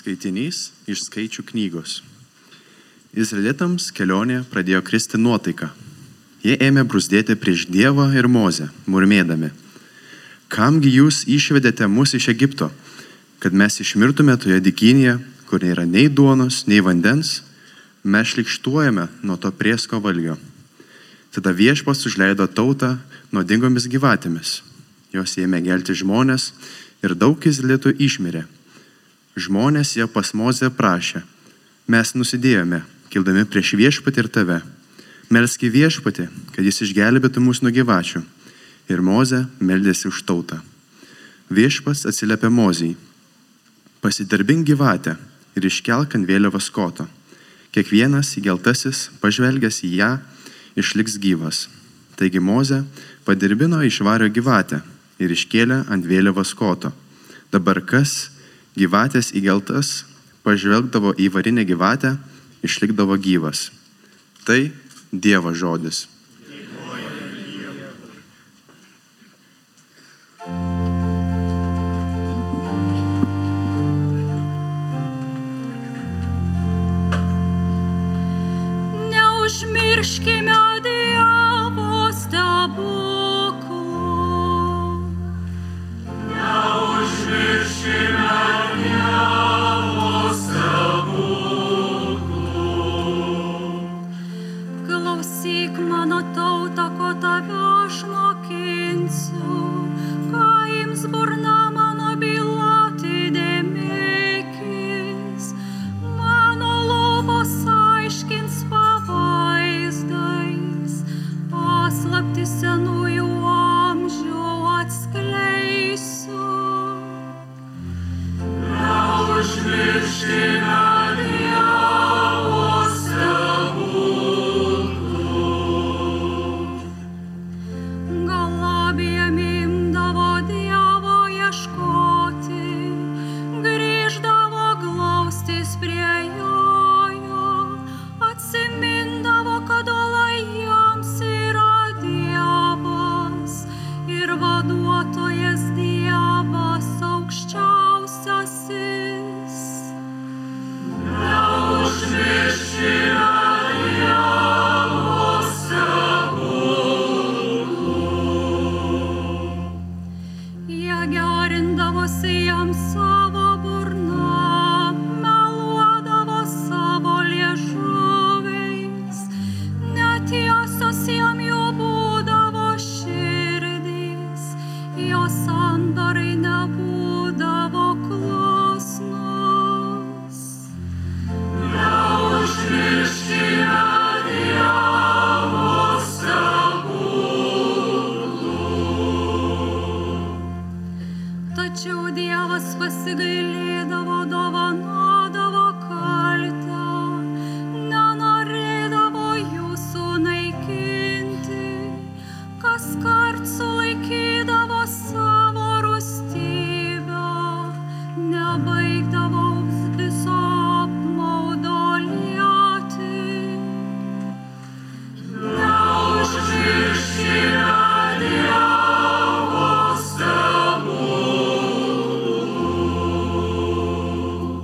Skaitinys iš Skaičių knygos. Izraelitams kelionė pradėjo kristi nuotaika. Jie ėmė bruzdėti prieš Dievą ir Mozę, murmėdami: Kamgi jūs išvedėte mus iš Egipto, kad mes išmirtume toje dykynėje, kur nėra nei duonos, nei vandens, mes šlikštuojame nuo to priesko valgio. Tada Viešpats užleido tautą nuodingomis gyvatėmis. Jos ėmė gelti žmonės ir daug izraelitų išmirė. Žmonės jau pas Mozę prašė: mes nusidėjome, kildami prieš Viešpatį ir tave. Melski Viešpatį, kad jis išgelbėtų mus nuo gyvačių. Ir Mozė meldėsi už tautą. Viešpats atsiliepė Mozei: pasidarbink gyvatę ir iškelk ant vėliavos koto. Kiekvienas įgeltasis, pažvelgęs į ją, išliks gyvas. Taigi Mozė padirbino iš vario gyvatę ir iškėlė ant vėliavos koto. Dabar kas gyvatės įgeltas pažvelgdavo į varinę gyvatę, išlikdavo gyvas. Tai Dievo žodis. Neužmirškime Dievo stebuklų. Neužmirškime Dievo stebuklų. Klausyk mano tauta, ko tave aš mokinsiu, ką ims burna mano byloti dėmėkis. Mano lūpos aiškins pavaizdais, paslaptis senųjų amžių atskleisiu. Neužmirškime Dievo stebuklų. Gal abiem imdavo Dievo ieškoti, grįždavo glaustis prie jo, atsimindavo, kad uola jiems yra Dievas ir vaduotojas Dievas aukščiausiasis. Neužmirškime Dievo stebuklų. Jie gerindavosi jam savo burna, meluodavo savo liežuviais, netiesos jam jų būdavo širdys, jo sandorai nebūdavo klusnus. Neužmirškime Dievo stebuklų. Tačiau Dievas pasigailėdavo, dovanodavo kaltę, nenorėdavo jūsų naikinti, kaskart sulaikydavo savo rūstybę, nebaigdavo viso apmaudo lieti. Neužmirškime Dievo stebuklų.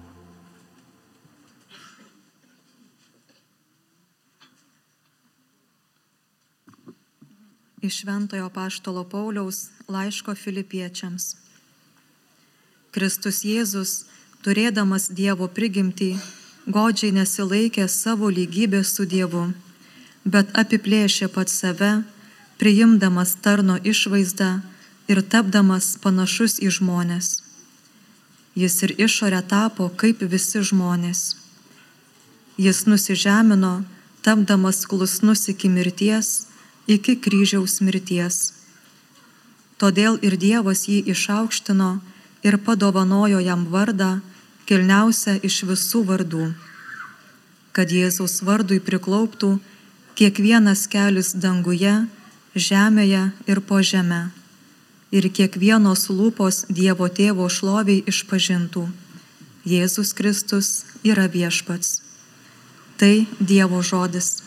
Iš Šventojo apaštalo Pauliaus laiško Filipiečiams. Kristus Jėzus, turėdamas Dievo prigimtį, godžiai nesilaikė savo lygybės su Dievu, bet apiplėšė pats save, priimdamas tarno išvaizdą ir tapdamas panašus į žmones. Jis ir išorę tapo kaip visi žmonės. Jis nusižemino, tapdamas klusnus iki mirties, iki kryžiaus mirties. Todėl ir Dievas jį išaukštino ir padovanojo jam vardą, kilniausią iš visų vardų, kad Jėzaus vardui priklauptų kiekvienas kelis danguje, žemėje ir po žemę, ir kiekvienos lūpos Dievo Tėvo šloviai išpažintų: Jėzus Kristus yra viešpats. Tai Dievo žodis.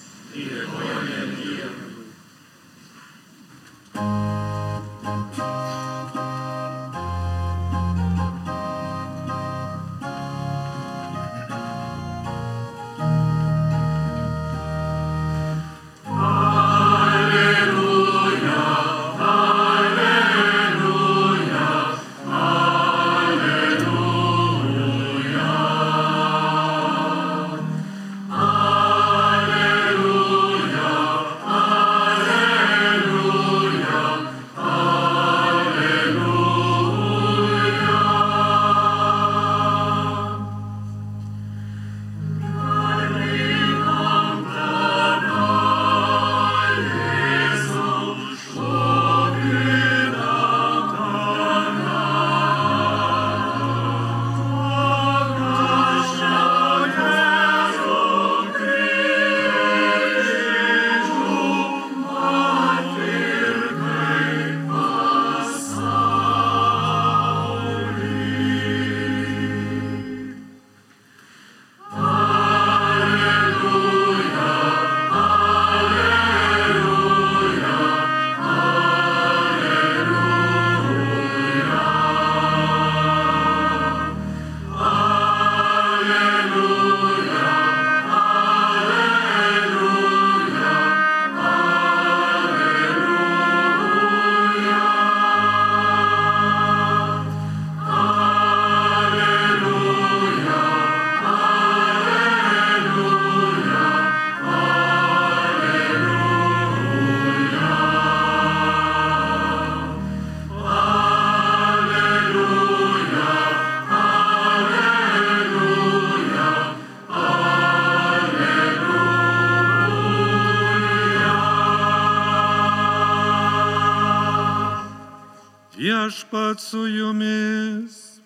Viešpat su jumis.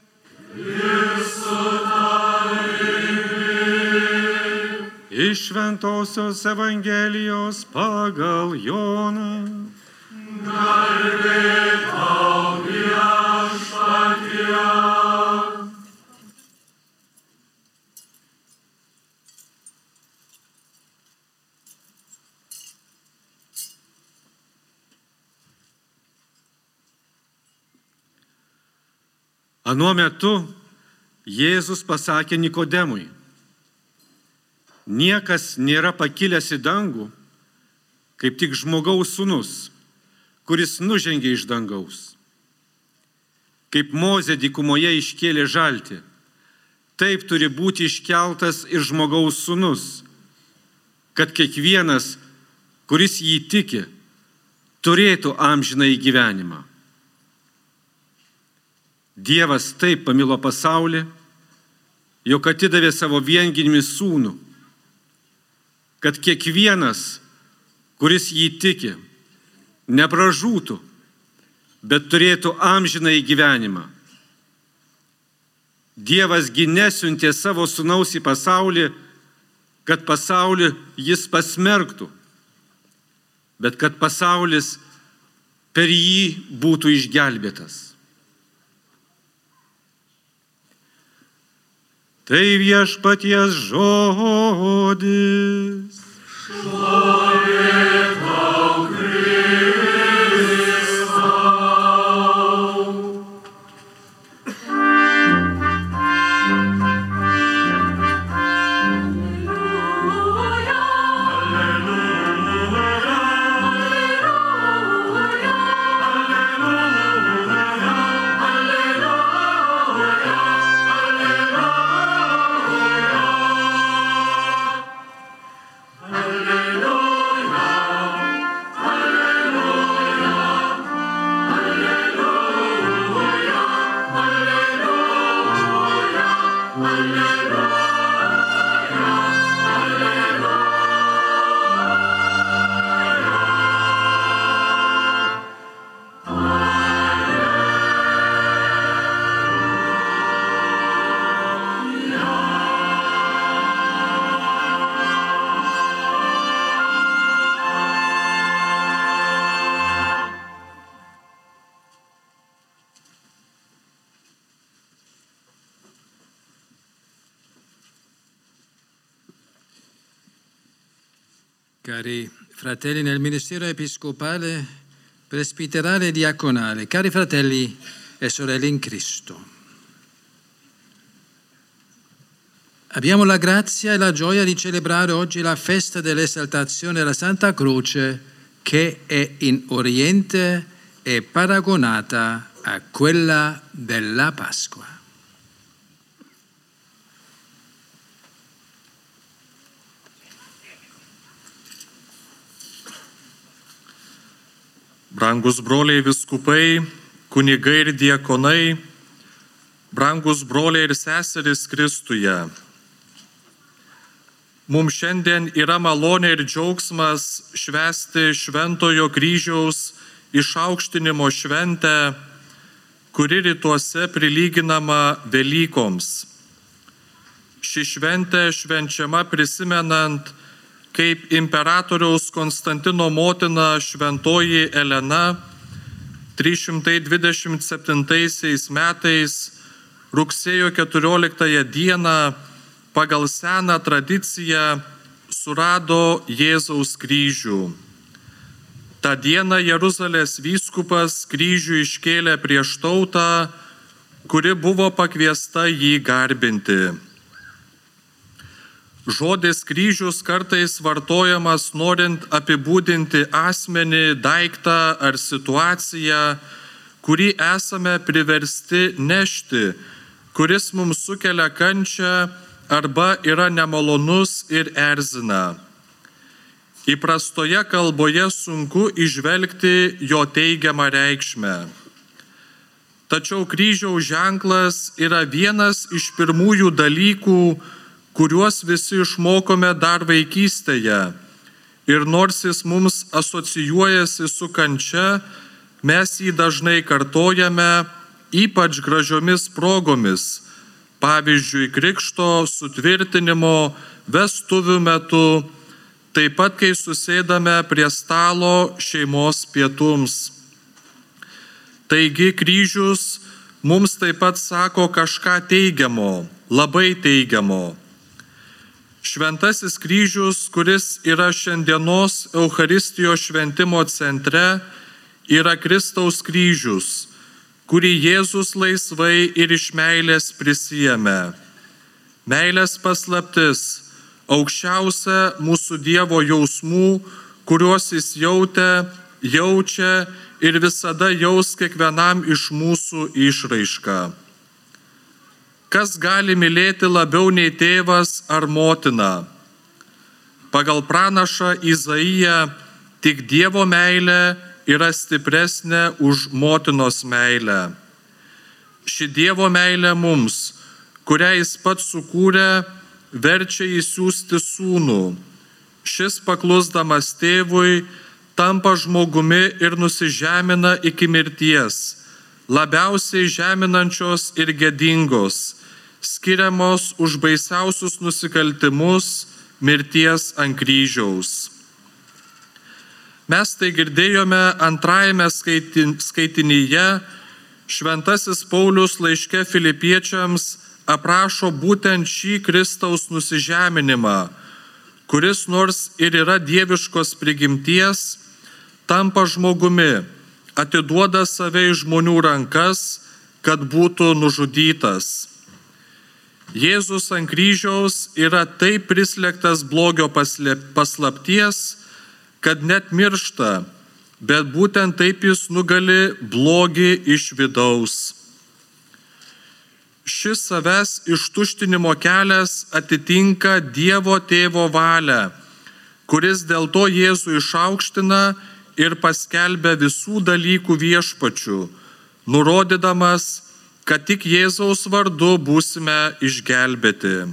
Iš Šventosios Evangelijos pagal Joną. Anuo metu Jėzus pasakė Nikodemui: niekas nėra pakilęs į dangų, kaip tik žmogaus sūnus, kuris nužengė iš dangaus. Kaip Mozė dykumoje iškėlė žaltį, taip turi būti iškeltas ir žmogaus sūnus, kad kiekvienas, kuris jį tiki, turėtų amžinąjį gyvenimą. Dievas taip pamilo pasaulį, jog atidavė savo viengimį sūnų, kad kiekvienas, kuris jį tiki, nepražūtų, bet turėtų amžinąjį gyvenimą. Dievas gi nesiuntė savo sūnaus į pasaulį, kad pasaulį jis pasmerktų, bet kad pasaulis per jį būtų išgelbėtas. Tai viešpaties žodis. Cari fratelli nel ministero episcopale, presbiterale e diaconale, cari fratelli e sorelle in Cristo. Abbiamo la grazia e la gioia di celebrare oggi la festa dell'esaltazione della Santa Croce, che è in Oriente e paragonata a quella della Pasqua. Brangus broliai viskupai, kunigai ir diakonai, brangus broliai ir seserys Kristuje. Mums šiandien yra malonė ir džiaugsmas švęsti Šventojo Kryžiaus išaukštinimo šventę, kuri rytuose prilyginama Velykoms. Ši šventė švenčiama prisimenant, kaip imperatoriaus Konstantino motina šventoji Elena 327 metais rugsėjo 14 dieną pagal seną tradiciją surado Jėzaus kryžių. Ta diena Jeruzalės vyskupas kryžių iškėlė prieš tautą, kuri buvo pakviesta jį garbinti. Žodis kryžius kartais vartojamas norint apibūdinti asmenį, daiktą ar situaciją, kurį esame priversti nešti, kuris mums sukelia kančią arba yra nemalonus ir erzina. Įprastoje kalboje sunku įžvelgti jo teigiamą reikšmę. Tačiau kryžiaus ženklas yra vienas iš pirmųjų dalykų, kuriuos visi išmokome dar vaikystėje. Ir nors jis mums asocijuojasi su kančia, mes jį dažnai kartojame, ypač gražiomis progomis, pavyzdžiui, krikšto, sutvirtinimo, vestuvių metu, taip pat kai susėdame prie stalo šeimos pietums. Taigi kryžius mums taip pat sako kažką teigiamo, labai teigiamo. Šventasis kryžius, kuris yra šiandienos Eucharistijos šventimo centre, yra Kristaus kryžius, kurį Jėzus laisvai ir iš meilės prisijėmė. Meilės paslaptis, aukščiausia mūsų Dievo jausmų, kuriuos jis jautė, jaučia ir visada jaus kiekvienam iš mūsų išraišką. Kas gali mylėti labiau nei tėvas ar motina? Pagal pranašą Izaiją, tik Dievo meilė yra stipresnė už motinos meilę. Ši Dievo meilė mums, kurią jis pats sukūrė, verčia įsiųsti sūnų. Šis paklusdamas tėvui tampa žmogumi ir nusižemina iki mirties, labiausiai žeminančios ir gėdingos, skiriamos už baisiausius nusikaltimus, mirties ant kryžiaus. Mes tai girdėjome antrajame skaitinyje, Šventasis Paulius laiške Filipiečiams aprašo būtent šį Kristaus nusižeminimą, kuris nors ir yra dieviškos prigimties, tampa žmogumi, atiduoda save į žmonių rankas, kad būtų nužudytas. Jėzus ant kryžiaus yra taip prislėgtas blogio paslapties, kad net miršta, bet būtent taip jis nugali blogį iš vidaus. Šis savęs ištuštinimo kelias atitinka Dievo Tėvo valią, kuris dėl to Jėzų išaukština ir paskelbia visų dalykų viešpačiu, nurodydamas, kad tik Jėzaus vardu būsime išgelbėti.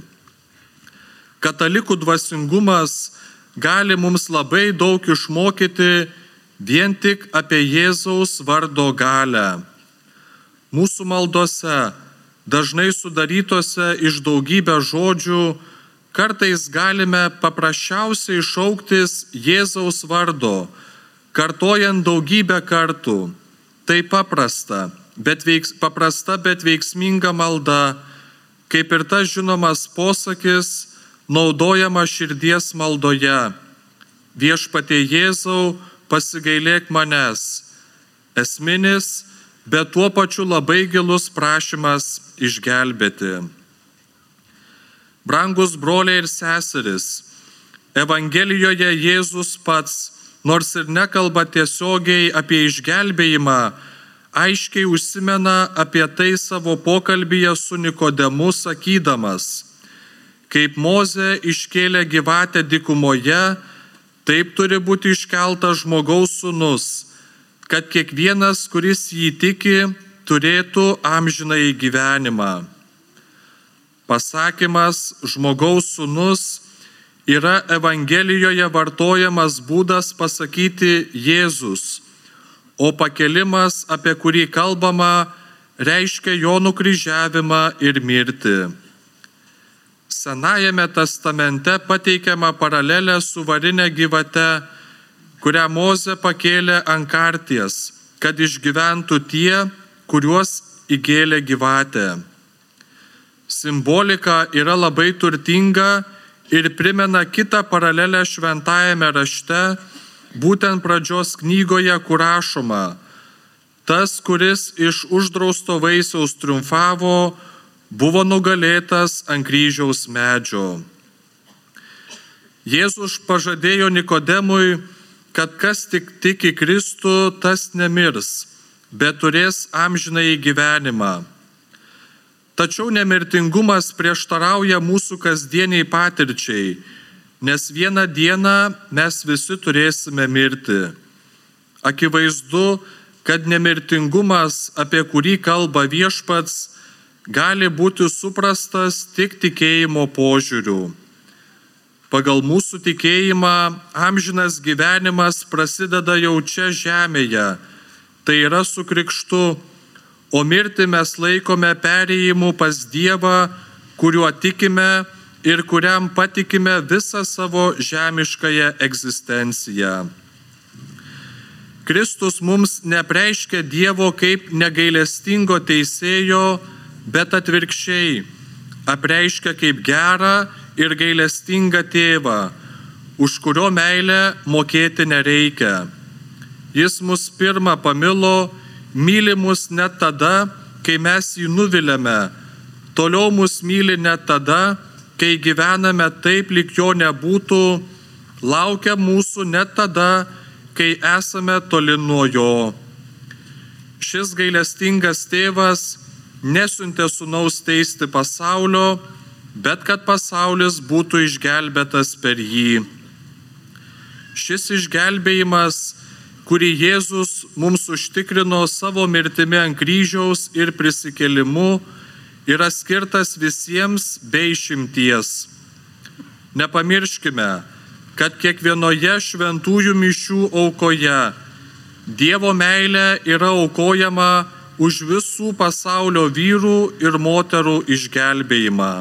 Katalikų dvasingumas gali mums labai daug išmokyti vien tik apie Jėzaus vardo galią. Mūsų maldose, dažnai sudarytose iš daugybę žodžių, kartais galime paprasčiausiai šauktis Jėzaus vardo, kartojant daugybę kartų. Tai paprasta, bet veiksminga malda, kaip ir tas žinomas posakis, naudojama širdies maldoje. Viešpatie Jėzau, pasigailėk manęs. Esminis, bet tuo pačiu labai gilus prašymas išgelbėti. Brangus broliai ir seserys, Evangelijoje Jėzus pats, nors ir nekalba tiesiogiai apie išgelbėjimą, aiškiai užsimena apie tai savo pokalbyje su Nikodemu sakydamas: kaip Mozė iškėlė gyvatę dykumoje, taip turi būti iškeltas žmogaus sūnus, kad kiekvienas, kuris jį tiki, turėtų amžinąjį gyvenimą. Pasakymas žmogaus sūnus yra Evangelijoje vartojamas būdas pasakyti Jėzus, o pakelimas, apie kurį kalbama, reiškia jo nukryžiavimą ir mirtį. Senajame testamente pateikiama paralelė su varine gyvate, kurią Mozė pakėlė ant karties, kad išgyventų tie, kuriuos įgėlė gyvatė. Simbolika yra labai turtinga ir primena kitą paralelę šventajame rašte, būtent pradžios knygoje, kur rašoma: tas, kuris iš uždrausto vaisiaus triumfavo, buvo nugalėtas ant kryžiaus medžio. Jėzus pažadėjo Nikodemui, kad kas tik tiki Kristų, tas nemirs, bet turės amžinąjį gyvenimą. Tačiau nemirtingumas prieštarauja mūsų kasdieniai patirčiai, nes vieną dieną mes visi turėsime mirti. Akivaizdu, kad nemirtingumas, apie kurį kalba Viešpats, gali būti suprastas tik tikėjimo požiūriu. Pagal mūsų tikėjimą amžinas gyvenimas prasideda jau čia žemėje, tai yra su krikštu, o mirtį mes laikome perėjimu pas Dievą, kuriuo tikime ir kuriam patikime visą savo žemiškąją egzistenciją. Kristus mums nepreiškia Dievo kaip negailestingo teisėjo, bet atvirkščiai apreiškia kaip gerą ir gailestingą tėvą, už kurio meilę mokėti nereikia. Jis mus pirmą pamilo, myli mus net tada, kai mes jį nuviliame, toliau mus myli net tada, kai gyvename taip, lyg jo nebūtų, laukia mūsų net tada, kai esame toli nuo jo. Šis gailestingas tėvas nesiuntė sūnaus teisti pasaulio, bet kad pasaulis būtų išgelbėtas per jį. Šis išgelbėjimas, kurį Jėzus mums užtikrino savo mirtimi ant kryžiaus ir prisikėlimu, yra skirtas visiems be išimties. Nepamirškime, kad kiekvienoje šventųjų mišių aukoje Dievo meilė yra aukojama už visų pasaulio vyrų ir moterų išgelbėjimą.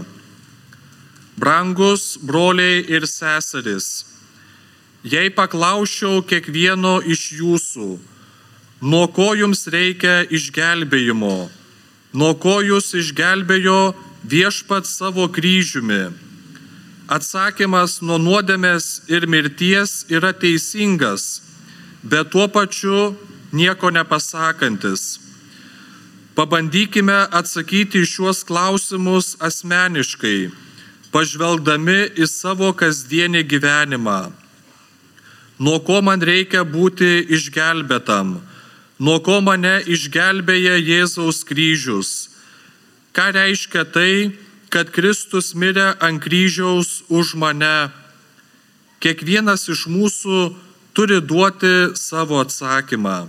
Brangus broliai ir seserys, jei paklausčiau kiekvieno iš jūsų, nuo ko jums reikia išgelbėjimo, nuo ko jūs išgelbėjo Viešpats savo kryžiumi, atsakymas nuo nuodėmės ir mirties yra teisingas, bet tuo pačiu nieko nepasakantis. Pabandykime atsakyti šiuos klausimus asmeniškai, pažvelgdami į savo kasdienį gyvenimą. Nuo ko man reikia būti išgelbėtam? Nuo ko mane išgelbėja Jėzaus kryžius? Ką reiškia tai, kad Kristus mirė ant kryžiaus už mane? Kiekvienas iš mūsų turi duoti savo atsakymą.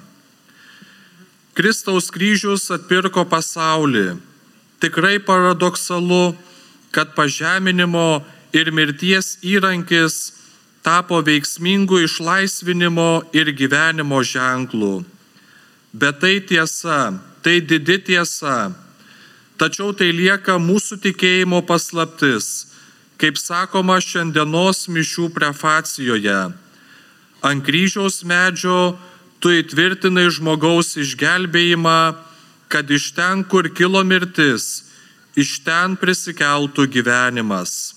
Kristaus kryžius atpirko pasaulį. Tikrai paradoksalu, kad pažeminimo ir mirties įrankis tapo veiksmingų išlaisvinimo ir gyvenimo ženklų. Bet tai tiesa, tai didi tiesa. Tačiau tai lieka mūsų tikėjimo paslaptis, kaip sakoma šiandienos mišių prefacijoje. Ant kryžiaus medžio tu įtvirtinai žmogaus išgelbėjimą, kad iš ten, kur kilo mirtis, iš ten prisikeltų gyvenimas.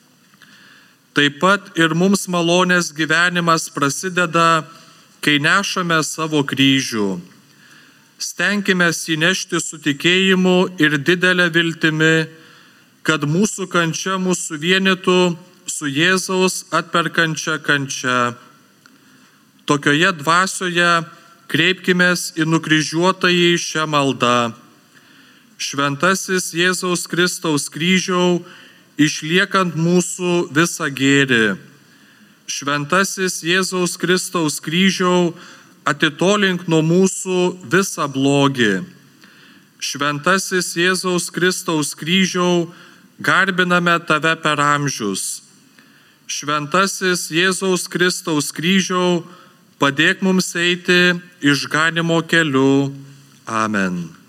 Taip pat ir mums malonės gyvenimas prasideda, kai nešame savo kryžių. Stenkime įnešti su tikėjimu ir didelę viltimi, kad mūsų kančia mūsų vienytų su Jėzaus atperkančia kančia. Tokioje dvasioje kreipkimės į nukryžiuotąjį šią maldą. Šventasis Jėzaus Kristaus kryžiau, išliekant mūsų visą gėrį. Šventasis Jėzaus Kristaus kryžiau, atitolink nuo mūsų visą blogį. Šventasis Jėzaus Kristaus kryžiau, garbiname tave per amžius. Šventasis Jėzaus Kristaus kryžiau, padėk mums eiti išganymo keliu. Amen.